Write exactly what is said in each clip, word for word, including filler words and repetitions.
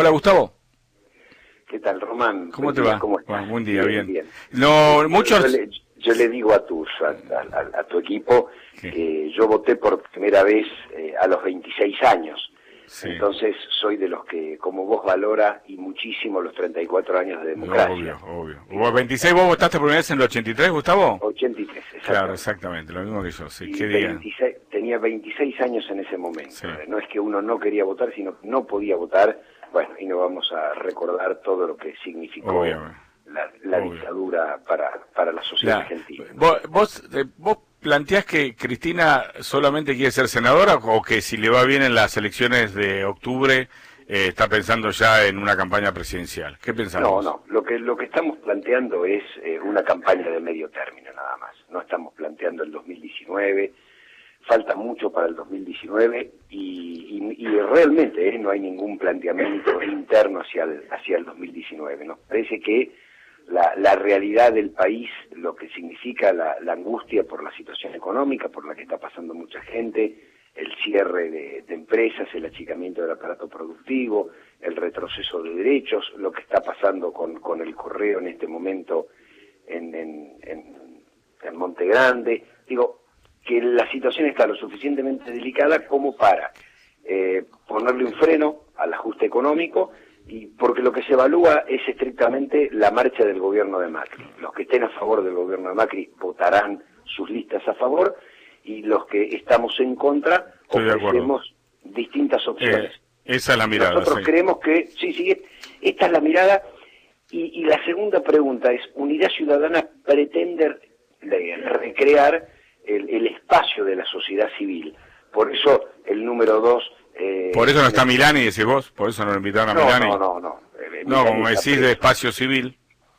Hola, Gustavo. ¿Qué tal, Román? ¿Cómo Buen te día, va? ¿Cómo estás? Bueno, buen día, bien. bien. No, Yo, muchos... yo, le, yo le digo a, tus, a, a, a tu equipo ¿Qué? que yo voté por primera vez eh, a los veintiséis años. Sí. Entonces soy de los que, como vos, valora y muchísimo los treinta y cuatro años de democracia. Obvio, obvio. ¿Vos veintiséis vos votaste por primera vez en el ochenta y tres, Gustavo? ochenta y tres, exactamente. Claro, exactamente, lo mismo que yo. Sí. ¿Qué veintiséis, tenía veintiséis años en ese momento. Sí. No es que uno no quería votar, sino que no podía votar. Bueno, y no vamos a recordar todo lo que significó Obviamente. la, la dictadura para, para la sociedad la, argentina. ¿Vos, vos, eh, vos planteás que Cristina solamente quiere ser senadora o que si le va bien en las elecciones de octubre eh, está pensando ya en una campaña presidencial? ¿Qué pensás? No, no. Lo que, lo que estamos planteando es eh, una campaña de medio término nada más. No estamos planteando el dos mil diecinueve. Falta mucho para el dos mil diecinueve y, y, y realmente eh, no hay ningún planteamiento interno hacia el, hacia el dos mil diecinueve. Nos parece que la, la realidad del país, lo que significa la, la angustia por la situación económica, por la que está pasando mucha gente, el cierre de, de empresas, el achicamiento del aparato productivo, el retroceso de derechos, lo que está pasando con, con el correo en este momento en, en, en, en Monte Grande, digo, que la situación está lo suficientemente delicada como para eh, ponerle un freno al ajuste económico, y porque lo que se evalúa es estrictamente la marcha del gobierno de Macri. Los que estén a favor del gobierno de Macri votarán sus listas a favor, y los que estamos en contra ofrecemos distintas opciones. Eh, esa es la mirada. Nosotros sí. creemos que, sí, sí, esta es la mirada, y, y la segunda pregunta es, ¿Unidad Ciudadana pretende recrear El, el espacio de la sociedad civil? Por eso el número dos... Eh, por eso no está Milani, decís vos, por eso no lo invitaron a no, Milani. No, no, no. Eh, no, como decís, de espacio civil.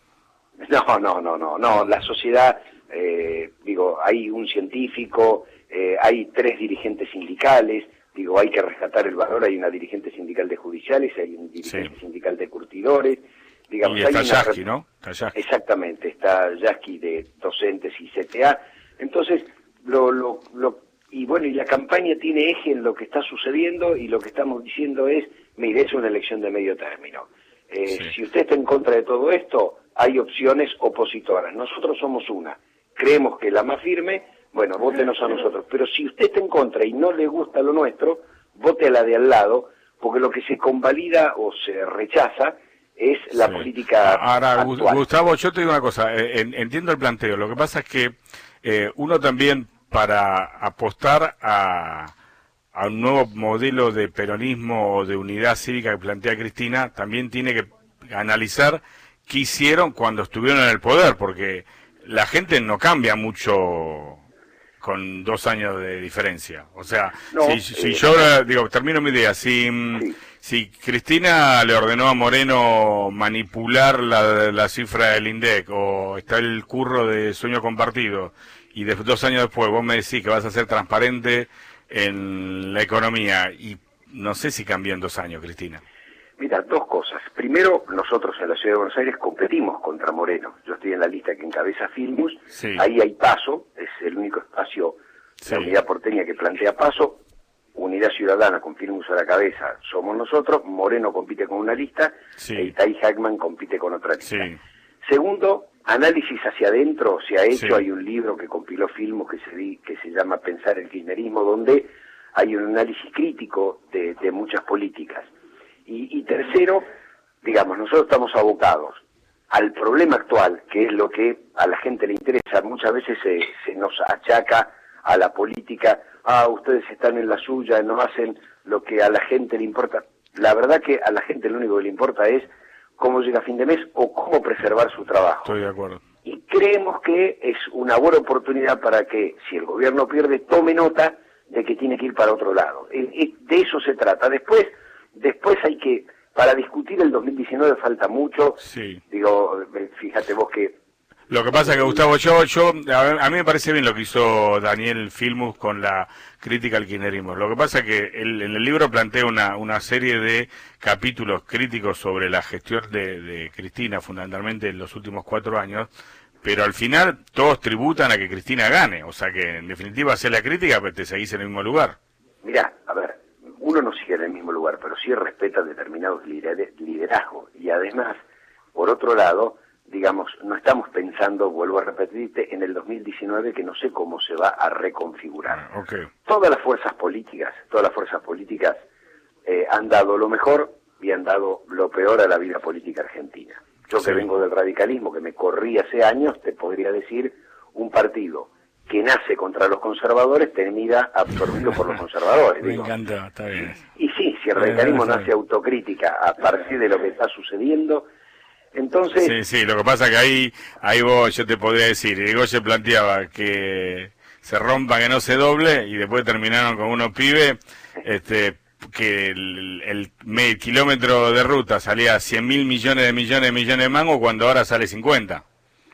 No, no, no, no, no. La sociedad, eh, digo, hay un científico, eh, hay tres dirigentes sindicales, digo, hay que rescatar el valor, hay una dirigente sindical de judiciales, hay un dirigente sí. sindical de curtidores. Digamos, y está hay Yasky, ¿no? Está Yasky. Exactamente, está Yasky de docentes y C T A. Entonces, lo, lo, lo, y bueno, y la campaña tiene eje en lo que está sucediendo, y lo que estamos diciendo es, mire, es una elección de medio término. Eh, sí. Si usted está en contra de todo esto, hay opciones opositoras. Nosotros somos una. Creemos que la más firme, bueno, vótenos a nosotros. Pero si usted está en contra y no le gusta lo nuestro, vote a la de al lado, porque lo que se convalida o se rechaza es la sí. política Ahora, actual. Gustavo, yo te digo una cosa, entiendo el planteo. Lo que pasa es que Eh, uno también, para apostar a, a un nuevo modelo de peronismo o de unidad cívica que plantea Cristina, también tiene que analizar qué hicieron cuando estuvieron en el poder, porque la gente no cambia mucho con dos años de diferencia. O sea, no, si, si eh, yo, digo, termino mi idea, si, sí. si Cristina le ordenó a Moreno manipular la, la cifra del INDEC, o está el curro de sueño compartido, y de, dos años después vos me decís que vas a ser transparente en la economía, y no sé si cambió en dos años, Cristina. Mira, dos cosas. Primero, nosotros en la Ciudad de Buenos Aires competimos contra Moreno. Yo estoy en la lista que encabeza Filmus. Sí. Ahí hay PASO, es el único espacio, sí. la unidad porteña que plantea PASO. Unidad Ciudadana con Filmus a la cabeza somos nosotros. Moreno compite con una lista, sí. e Itaí Hackman compite con otra lista. Sí. Segundo, análisis hacia adentro se ha hecho. Sí. Hay un libro que compiló Filmus que se, di, que se llama Pensar el Kirchnerismo, donde hay un análisis crítico de, de muchas políticas. Y, y tercero, digamos, nosotros estamos abocados al problema actual, que es lo que a la gente le interesa. Muchas veces se, se nos achaca a la política, ah, ustedes están en la suya, no hacen lo que a la gente le importa. La verdad que a la gente lo único que le importa es cómo llega a fin de mes o cómo preservar su trabajo. Estoy de acuerdo. Y creemos que es una buena oportunidad para que, si el gobierno pierde, tome nota de que tiene que ir para otro lado. De eso se trata. Después... Después hay que, para discutir el dos mil diecinueve falta mucho, sí. digo, fíjate vos que... Lo que pasa es que, Gustavo, yo, yo a mí me parece bien lo que hizo Daniel Filmus con la crítica al kirchnerismo. Lo que pasa es que él, en el libro plantea una, una serie de capítulos críticos sobre la gestión de, de Cristina, fundamentalmente en los últimos cuatro años, pero al final todos tributan a que Cristina gane, o sea que en definitiva hacer la crítica, pero te seguís en el mismo lugar. Mirá, a ver... uno no sigue en el mismo lugar, pero sí respeta determinados lider liderazgos. Y además, por otro lado, digamos, no estamos pensando, vuelvo a repetirte, en el dos mil diecinueve, que no sé cómo se va a reconfigurar. Ah, okay. Todas las fuerzas políticas, todas las fuerzas políticas eh, han dado lo mejor y han dado lo peor a la vida política argentina. Yo sí. que vengo del radicalismo, que me corrí hace años, te podría decir, un partido que nace contra los conservadores termina absorbido por los conservadores. Me digo. encanta, está bien. Y sí, si el radicalismo nace autocrítica a partir de lo que está sucediendo, entonces... Sí, sí, lo que pasa que ahí, ahí vos, yo te podría decir, Irigoyen planteaba que se rompa, que no se doble, y después terminaron con unos pibes, este, que el, el, el kilómetro de ruta salía cien mil millones de millones de millones de mangos, cuando ahora sale cincuenta.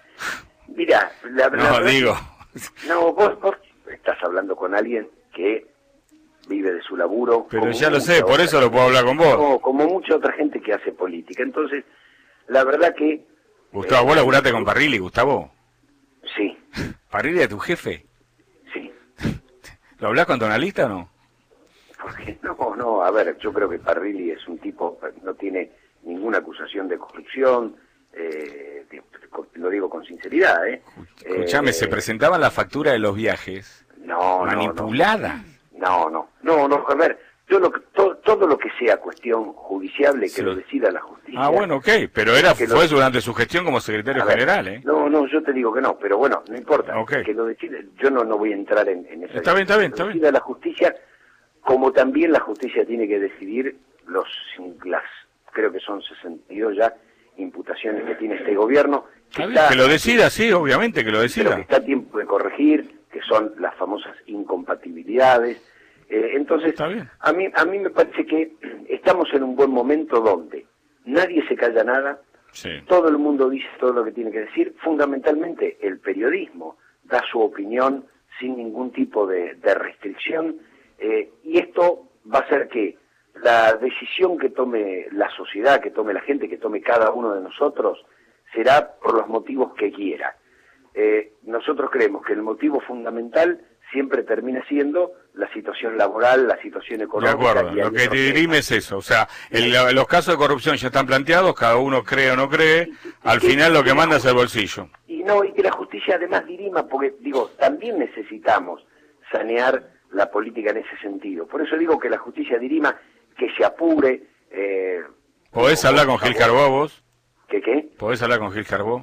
Mira, la verdad... No, digo... No, vos, vos estás hablando con alguien que vive de su laburo. Pero ya lo sé, por eso lo puedo hablar con vos. No, como mucha otra gente que hace política. Entonces, la verdad que... Gustavo, eh, ¿vos laburaste con Parrilli, Gustavo? Sí. ¿Parrilli es tu jefe? Sí. ¿Lo hablás con tu analista o no? Porque no, no, a ver, yo creo que Parrilli es un tipo, no tiene ninguna acusación de corrupción, eh, de, lo digo con sinceridad, ¿eh? Escuchame, eh, se presentaban la factura de los viajes no, manipulada. No, no, no, no, a ver, yo lo que, to, todo lo que sea cuestión judiciable que sí. lo decida la justicia. Ah, bueno, ok, pero era fue lo, durante su gestión como secretario ver, general, ¿eh? No, no, yo te digo que no, pero bueno, no importa, okay. que lo decida, yo no, no voy a entrar en, en esa... Está bien, está bien, está bien. La justicia, como también la justicia tiene que decidir los, las, creo que son sesenta y dos ya, imputaciones que tiene este gobierno. Que, está, que lo decida, sí, obviamente que lo decida. Pero que está a tiempo de corregir, que son las famosas incompatibilidades. Eh, entonces, a mí a mí me parece que estamos en un buen momento donde nadie se calla nada, sí. todo el mundo dice todo lo que tiene que decir, fundamentalmente el periodismo da su opinión sin ningún tipo de, de restricción, eh, y esto va a hacer que la decisión que tome la sociedad, que tome la gente, que tome cada uno de nosotros, será por los motivos que quiera. Eh, nosotros creemos que el motivo fundamental siempre termina siendo la situación laboral, la situación económica. De acuerdo, lo que te dirime es eso, o sea, el, los casos de corrupción ya están planteados, cada uno cree o no cree, al final lo que manda es el bolsillo. Y no, y que la justicia además dirima, porque digo, también necesitamos sanear la política en ese sentido. Por eso digo que la justicia dirima, que se apure. Eh, ¿Podés hablar con Gil Carbó vos? ¿Qué qué? ¿Podés hablar con Gil Carbó?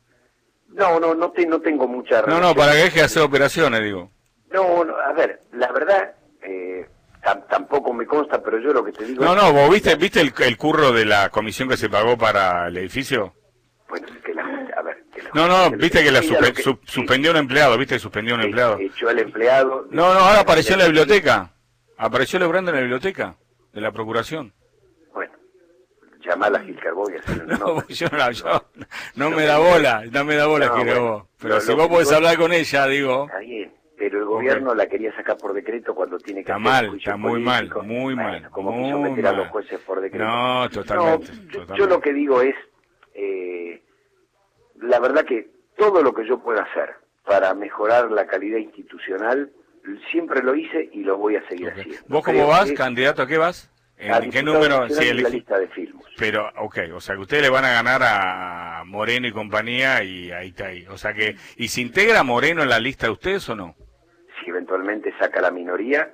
No, no, no, te, no tengo mucha relación. No, no, para que deje de hacer operaciones, digo. No, no, a ver, la verdad, eh, tam, tampoco me consta, pero yo lo que te digo... No, es no, ¿vos viste, viste el, el curro de la comisión que se pagó para el edificio? Bueno, que la... A ver... Que la, no, no, que viste que la suspe, que, su, sí. suspendió un empleado, viste que suspendió un sí, empleado. Echó al empleado... No, no, ahora apareció en la biblioteca. Apareció Lebrando en la biblioteca de la Procuración. Bueno, llamala a Gil Carbó y hacerle una no, nota. Yo no, yo, no, no me da bola, no me da bola, no, Gil Carbó. Bueno, pero lo, si lo vos podés hablar con ella, digo... Está bien, pero el gobierno okay. la quería sacar por decreto cuando tiene que está hacer mal, juicio está muy político. mal, muy bueno, mal. Como muy quiso meter a mal. los jueces por decreto. No, totalmente. No, yo, totalmente. yo lo que digo es, eh, la verdad que todo lo que yo pueda hacer para mejorar la calidad institucional, siempre lo hice y lo voy a seguir okay. haciendo. ¿Vos cómo Creo vas, que, candidato? ¿A qué vas? ¿En qué número? Sí, en la lista de Filmus. Pero, ok, o sea que ustedes le van a ganar a Moreno y compañía y ahí está ahí. O sea que, ¿y se integra Moreno en la lista de ustedes o no? Si eventualmente saca la minoría.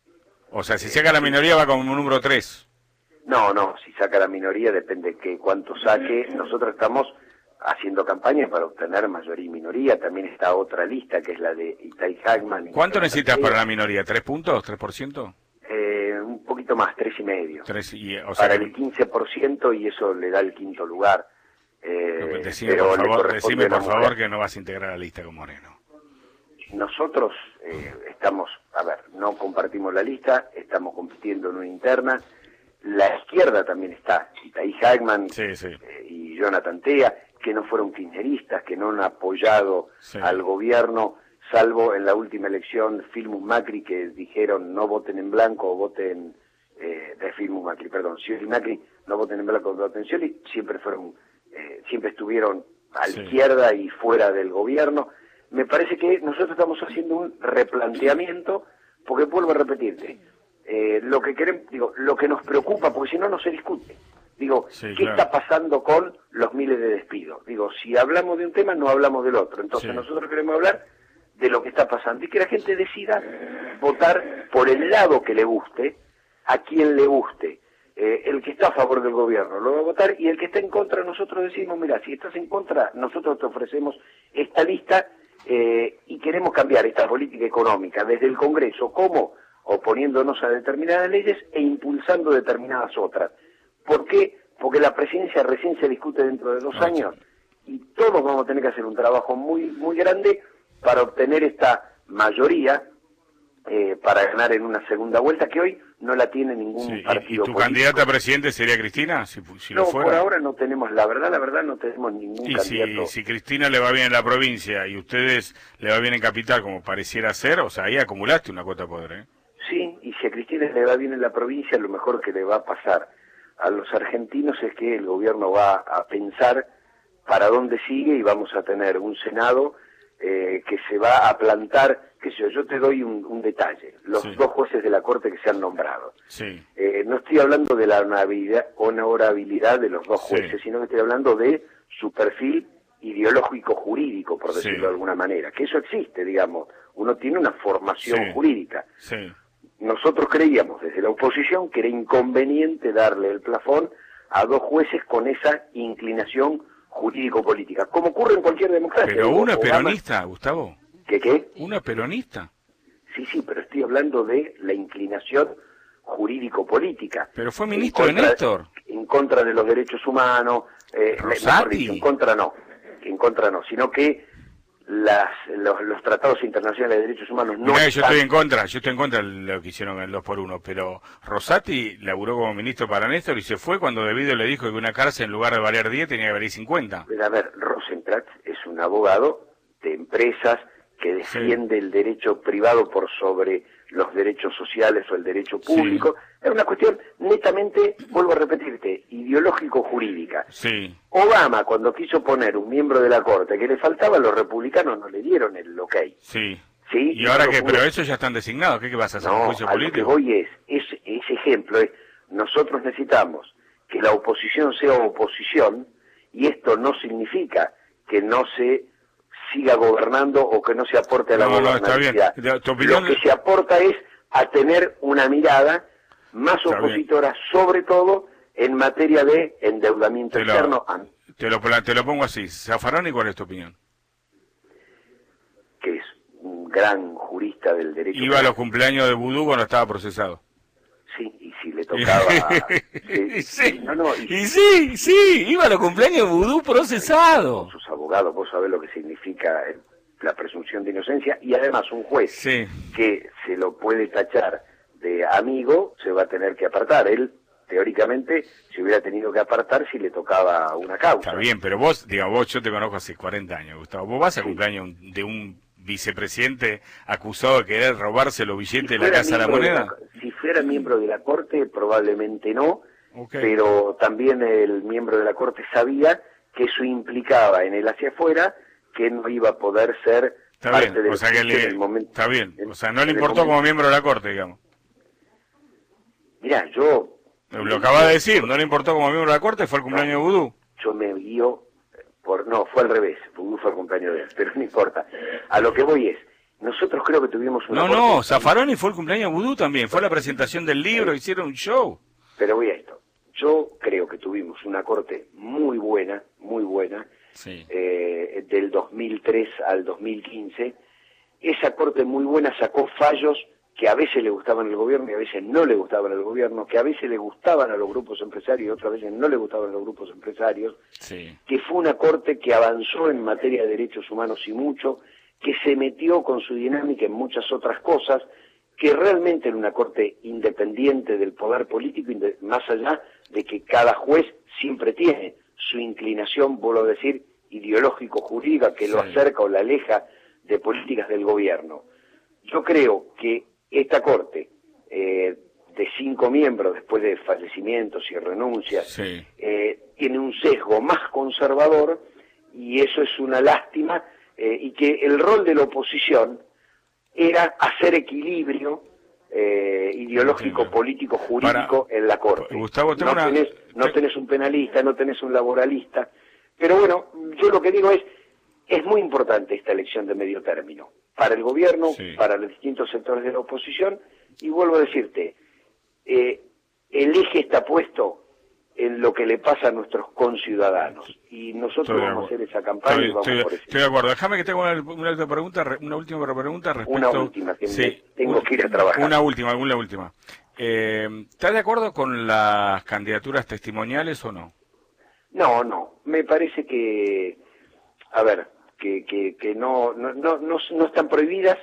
O sea, si saca la minoría va como un número tres. No, no, si saca la minoría depende que cuánto saque. Nosotros estamos haciendo campaña para obtener mayoría y minoría. También está otra lista que es la de Itay Hagman. ¿Cuánto necesitas para la minoría? ¿Tres puntos? ¿Tres por ciento? Eh, un poquito más, tres y medio. Tres y, o sea para que... el quince por ciento y eso le da el quinto lugar. Eh, decime, pero por favor, decime por mujer. favor que no vas a integrar la lista con Moreno. Nosotros eh, estamos, a ver, no compartimos la lista, estamos compitiendo en una interna. La izquierda también está, Itay Hagman sí, sí. Eh, y Jonathan Tea, que no fueron kirchneristas, que no han apoyado sí. al gobierno, salvo en la última elección Filmus Macri, que dijeron no voten en blanco o voten, eh, de Filmus Macri, perdón, Scioli Macri, no voten en blanco o voten Scioli, siempre fueron, eh, siempre estuvieron a la sí. izquierda y fuera del gobierno. Me parece que nosotros estamos haciendo un replanteamiento, porque vuelvo a repetirte, eh, lo que queremos, digo, lo que nos preocupa, porque si no, no se discute. Digo, sí, ¿qué claro. está pasando con los miles de despidos? Digo, si hablamos de un tema, no hablamos del otro. Entonces Sí. nosotros queremos hablar de lo que está pasando y que la gente decida votar por el lado que le guste, a quien le guste. Eh, el que está a favor del gobierno lo va a votar, y el que está en contra, nosotros decimos, mira, si estás en contra, nosotros te ofrecemos esta lista eh, y queremos cambiar esta política económica desde el Congreso. ¿Cómo? Oponiéndonos a determinadas leyes e impulsando determinadas otras. ¿Por qué? Porque la presidencia recién se discute dentro de dos Ah, años y todos vamos a tener que hacer un trabajo muy muy grande para obtener esta mayoría eh, para ganar en una segunda vuelta, que hoy no la tiene ningún Sí, ¿Y, y partido tu político. candidata a presidente sería Cristina? Si, si No, lo fuera. por ahora no tenemos, la verdad, la verdad no tenemos ningún Y candidato. si, si Cristina le va bien en la provincia y ustedes le va bien en capital, como pareciera ser, o sea, ahí acumulaste una cuota de poder, ¿eh? Sí, y si a Cristina le va bien en la provincia, lo mejor que le va a pasar a los argentinos es que el gobierno va a pensar para dónde sigue y vamos a tener un Senado eh, que se va a plantar, que yo, yo te doy un, un detalle, los Sí. dos jueces de la Corte que se han nombrado. Sí. Eh, no estoy hablando de la honorabilidad, honorabilidad de los dos Sí. jueces, sino que estoy hablando de su perfil ideológico jurídico, por decirlo Sí. de alguna manera, que eso existe, digamos, uno tiene una formación Sí. jurídica. Sí. Nosotros creíamos desde la oposición que era inconveniente darle el plafón a dos jueces con esa inclinación jurídico-política, como ocurre en cualquier democracia. Pero Digo, una Obama- peronista, Gustavo. ¿Qué qué? Una peronista. Sí, sí, pero estoy hablando de la inclinación jurídico-política. Pero fue En ministro de contra- Néstor. En contra de los derechos humanos. Eh, me- Rosati. mejor dicho, en contra no, en contra no, sino que las, los, los tratados internacionales de derechos humanos no Mirá, yo están- estoy en contra, yo estoy en contra de lo que hicieron en el dos por uno, pero Rosati laburó como ministro para Néstor y se fue cuando Debido le dijo que una cárcel en lugar de valer diez tenía que valer cincuenta. Pero, a ver, Rosenblatt es un abogado de empresas que defiende el derecho privado por sobre los derechos sociales o el derecho público. Es una cuestión netamente, vuelvo a repetirte, ideológico-jurídica. Sí. Obama, cuando quiso poner un miembro de la Corte que le faltaba, los republicanos no le dieron el ok. Sí. ¿Sí? ¿Y ahora no qué? lo pudo- Pero esos ya están designados, ¿qué, qué vas a hacer? ¿Un No, juicio a lo que político? voy es, es, ese ejemplo es, nosotros necesitamos que la oposición sea oposición, y esto no significa que no se siga gobernando o que no se aporte a la No, no, está bien. gobernabilidad. De- tu opinión- Lo que se aporta es a tener una mirada más Está bien. opositora, sobre todo en materia de endeudamiento Te lo, externo, an- te, lo, pla- te lo pongo así. Zaffaroni, ¿cuál es tu opinión? que es un gran jurista del derecho. Iba a penal. los cumpleaños de Vudú cuando estaba procesado. Sí, y si le tocaba... Y sí, no, no, y y sí, sí, iba a los cumpleaños de Vudú procesado. sus abogados, vos sabés lo que significa eh, la presunción de inocencia, y además un juez Sí. que se lo puede tachar de amigo se va a tener que apartar. Él, teóricamente, se hubiera tenido que apartar si le tocaba una causa. Está bien, pero vos, digamos, vos, yo te conozco hace cuarenta años, Gustavo. Vos vas a Sí. cumpleaños de un vicepresidente acusado de querer robarse los billetes Si de la fuera Casa de la miembro Moneda. la- si fuera miembro de la Corte, probablemente no, Ok. pero también el miembro de la Corte sabía que eso implicaba en él hacia afuera que no iba a poder ser Está parte bien, del o sea que juicio le, en el momento. está bien, en- o sea, no le en el importó momento. como miembro de la Corte, digamos. Mirá, yo... Lo acaba de decir, no le importó como miembro de la Corte, fue el cumpleaños de Vudú. Yo me guío por... No, fue al revés, Vudú fue el cumpleaños de él, pero no importa. A lo que voy es, nosotros creo que tuvimos una... No, corte- no, Zaffaroni fue el cumpleaños de Vudú también, fue la presentación del libro, hicieron un show. Pero voy a esto. Yo creo que tuvimos una corte muy buena, muy buena, Sí. eh, del dos mil tres al dos mil quince. Esa corte muy buena sacó fallos que a veces le gustaban al gobierno y a veces no le gustaban al gobierno, que a veces le gustaban a los grupos empresarios y otras veces no le gustaban a los grupos empresarios, Sí. que fue una corte que avanzó en materia de derechos humanos y mucho, que se metió con su dinámica en muchas otras cosas, que realmente era una corte independiente del poder político, inde- más allá de que cada juez siempre tiene su inclinación, vuelvo a decir, ideológico-jurídica, que lo Sí. acerca o la aleja de políticas del gobierno. Yo creo que esta corte, eh, de cinco miembros después de fallecimientos y renuncias, Sí. eh, tiene un sesgo más conservador, y eso es una lástima, eh, y que el rol de la oposición era hacer equilibrio eh, ideológico, político, jurídico Para, en la Corte. Gustavo, tengo no, una... tenés, no tenés un penalista, no tenés un laboralista. Pero bueno, yo lo que digo es, es muy importante esta elección de medio término, para el gobierno, sí. para los distintos sectores de la oposición, y vuelvo a decirte, eh, el eje está puesto en lo que le pasa a nuestros conciudadanos, y nosotros estoy vamos a hacer esa campaña estoy, y vamos estoy, por eso. Estoy de acuerdo. Déjame que tenga una, una última pregunta, una última pregunta respecto... Una última, que sí, tengo un, que ir a trabajar. Una última, una última. Eh, ¿Estás de acuerdo con las candidaturas testimoniales o no? No, no. Me parece que, a ver, que, que, que no, no, no, no, no están prohibidas.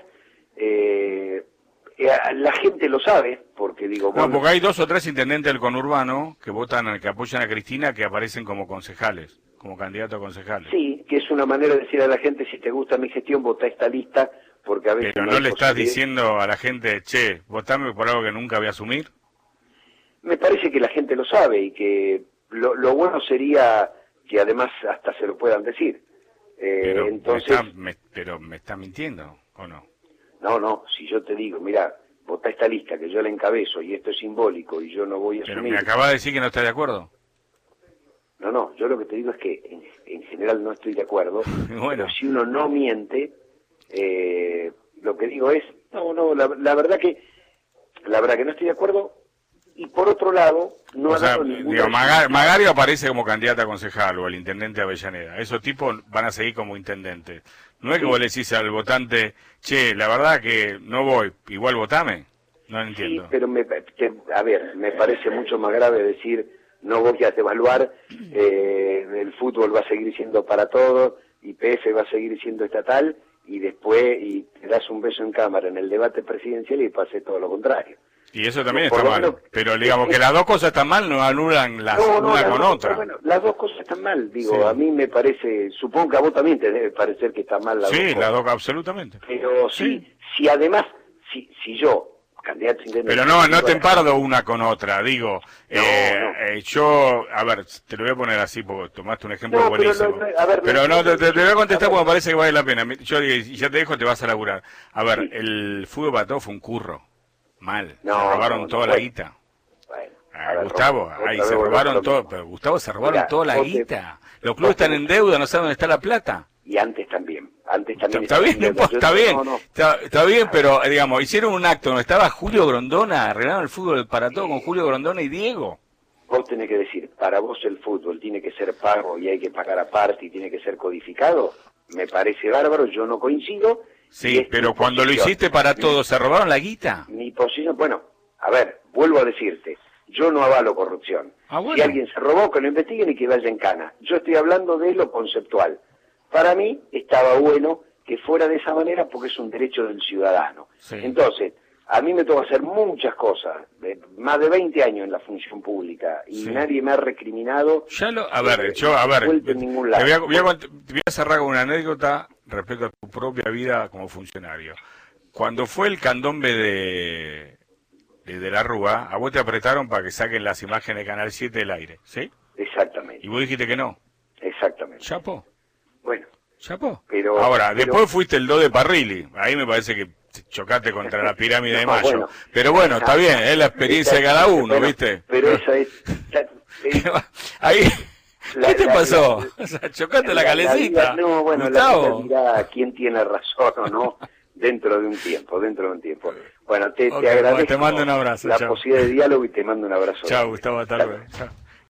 Eh, la gente lo sabe, porque digo... No, bueno, porque hay dos o tres intendentes del conurbano que votan, que apoyan a Cristina, que aparecen como concejales, como candidatos a concejales. Sí, que es una manera de decir a la gente, si te gusta mi gestión, vota esta lista, porque a veces... Pero no, no le estás diciendo a la gente, che, votame por algo que nunca voy a asumir. Me parece que la gente lo sabe y que lo, lo bueno sería que además hasta se lo puedan decir. Eh, pero, entonces... me está, me, pero me está mintiendo, ¿o no? No, no, si yo te digo, mira, vota esta lista que yo la encabezo y esto es simbólico y yo no voy a pero asumir... me acaba de decir que no está de acuerdo. No, no, yo lo que te digo es que en, en general no estoy de acuerdo, bueno. Pero si uno no miente, eh, lo que digo es, no, no, la, la verdad que, la verdad que no estoy de acuerdo, y por otro lado, no o ha sea, dado ninguna... digo, Magar, Magario aparece como candidato a concejal o el intendente de Avellaneda, esos tipos van a seguir como intendentes. No es que sí. Vos le decís al votante, che, la verdad que no voy, igual votame, no lo entiendo. Sí, pero me, que, a ver, me parece mucho más grave decir, no voy a devaluar, eh, el fútbol va a seguir siendo para todos, Y P F va a seguir siendo estatal, y después y te das un beso en cámara en el debate presidencial y pase todo lo contrario. Y eso también está mal, menos, pero digamos que las dos cosas están mal, no anulan las no, no, una las con dos, otra. Bueno, las dos cosas están mal, digo, sí. a mí me parece, supongo que a vos también te debe parecer que está mal las sí, dos cosas. Sí, las dos, absolutamente. Pero sí, sí si además, si, si yo, candidato intendente... Pero no, no te empardo una con otra, digo, no, eh, no. Eh, yo, a ver, te lo voy a poner así porque tomaste un ejemplo no, buenísimo. Pero, no, a ver, pero no, no, te, te, te voy a contestar a porque me parece que vale la pena. Yo y ya te dejo, te vas a laburar. A ver, sí. El fútbol para todos fue un curro. Mal. No, se robaron no, toda no, la bueno. guita. Bueno, ah, ver, Gustavo, Rob, ahí se robaron todo, pero Gustavo se robaron Mira, toda la guita. Te... Los clubes están en deuda, no saben dónde está la plata. Y antes también. Antes también. Está, está bien, no, está bien, no, no. Está, está bien, pero digamos, hicieron un acto donde estaba Julio Grondona, arreglaron el fútbol para todo con Julio Grondona y Diego. Vos tenés que decir, para vos el fútbol tiene que ser pago y hay que pagar aparte y tiene que ser codificado. Me parece bárbaro, yo no coincido. Sí, pero cuando lo hiciste para todo, ¿se robaron la guita? Mi posición, bueno, a ver, vuelvo a decirte, yo no avalo corrupción. Ah, bueno. Si alguien se robó, que lo investiguen y que vaya en cana. Yo estoy hablando de lo conceptual. Para mí estaba bueno que fuera de esa manera porque es un derecho del ciudadano. Sí. Entonces, a mí me toca hacer muchas cosas, de, más de veinte años en la función pública, y sí. nadie me ha recriminado. Ya lo, a ver, yo, a ver, en ningún lado. Te, voy a, voy, a, te voy a cerrar con una anécdota respecto a tu propia vida como funcionario. Cuando fue el candombe de, de, de la Rúa, a vos te apretaron para que saquen las imágenes de Canal siete del aire, ¿sí? Exactamente. Y vos dijiste que no. Exactamente. Chapo. Bueno. Chapo. Pero, Ahora, pero... después fuiste el dos de Parrilli. Ahí me parece que chocaste contra la pirámide no, de Mayo. Bueno, pero bueno, está bien, es la experiencia de cada uno, pero, ¿viste? Pero esa es... es... Ahí... La, ¿Qué te la, pasó? La, o sea, chocaste la, la calecita. La, no, bueno, Gustavo. la vida quién tiene razón o no dentro de un tiempo, dentro de un tiempo. Bueno, te, okay, te agradezco te mando un abrazo, la chau. posibilidad de diálogo y te mando un abrazo. Chao, Gustavo, hasta luego. Chao.